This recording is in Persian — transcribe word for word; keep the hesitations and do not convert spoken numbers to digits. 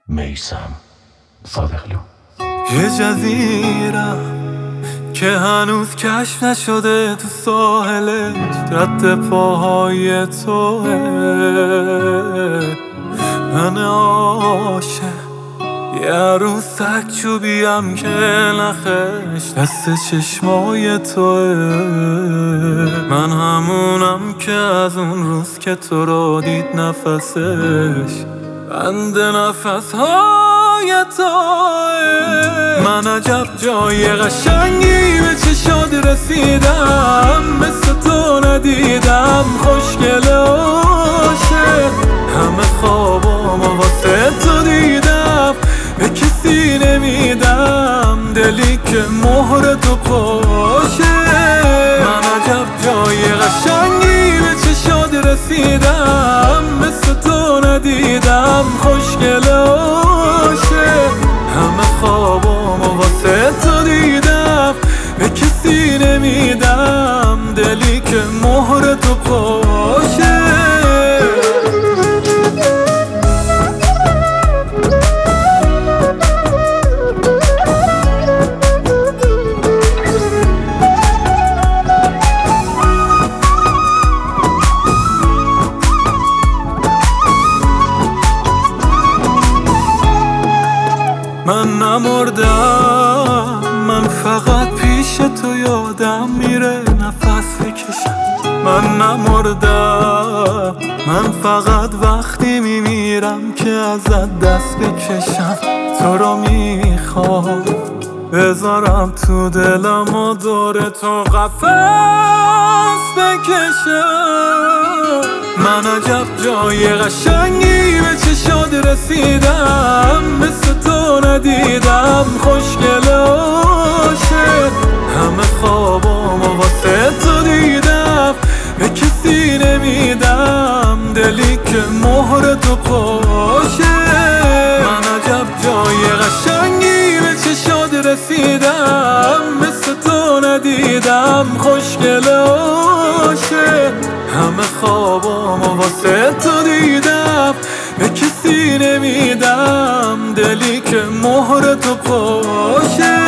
میثم صادقلو. یه جزیرم که هنوز کشف نشده، تو ساحلش رد پاهای توه. من عاشق یه عروسک چوبیم که نخش دست چشمای توه. من همونم که از اون روز که تو رو دید نفسش بند نفسهای توه. من عجب جای قشنگی به چشات رسیدم، مثل تو ندیدم خوشگل عاشق. همه خوابامو واسه تو دیدم، به کسی نمیدم دلی که مهر تو پاشه. من عجب جای قشنگی به چشات رسیدم، مثل تو ندیدم خوشگل عاشق. همه خوابامو واسه تو دیدم، به کسی نمیدم دلی که مهر تو پاشه. من نمردم، من فقط پیش تو یادم میره نفس بکشم. من نمردم، من فقط وقتی میمیرم که ازت دست بکشم. تو رو میخوام بذارم تو دلم و دور تو قفس بکشم. من عجب جای قشنگی به چشات رسیدم، مثل تو ندیدم خوشگل عاشق. همه خوابامو واسه تو دیدم، به کسی نمیدم دلی که مهر تو پاشه. من عجب جای قشنگی به چشات رسیدم، مثل تو ندیدم خوشگل عاشق. همه خوابامو واسه تو دیدم، به کسی نمیدم دلی که مهر تو پاشه.